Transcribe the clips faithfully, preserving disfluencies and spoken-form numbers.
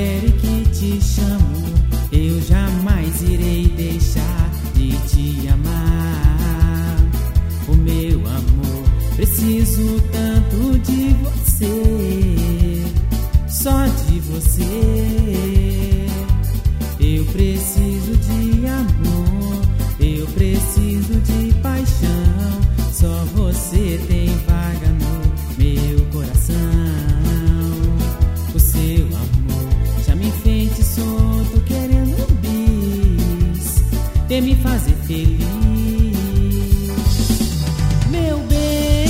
espere que te chamo. Eu jamais irei deixar de te amar. O meu amor, preciso tanto de você, só de você. Eu preciso de amor, eu preciso de paixão. Só você tem vaga no meu coração. O seu amor já me enfeitiçou, tô querendo um bis, tem me fazer feliz. Meu bem,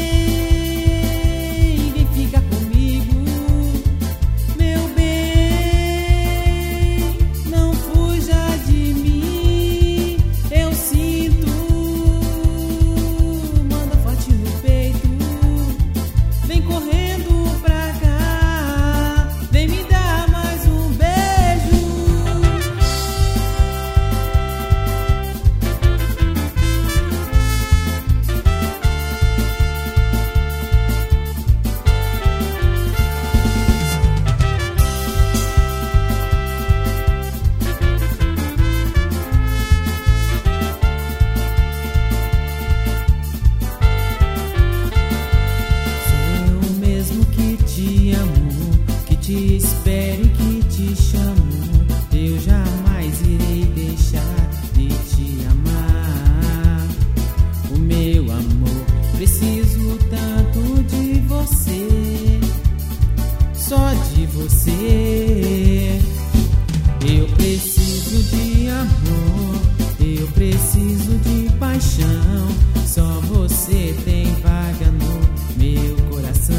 vem ficar comigo. Meu bem, não fuja de mim. Eu sinto, manda forte no peito. Vem correndo pra cá, vem me dar mais um beijo. Te espero e que te chamo. Eu jamais irei deixar de te amar. O meu amor, preciso tanto de você, só de você. Eu preciso de amor, eu preciso de paixão. Só você tem vaga no meu coração.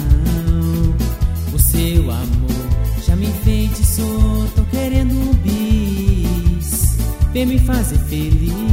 O seu amor já me enfeitiçou, tô querendo um bis, vem me fazer feliz.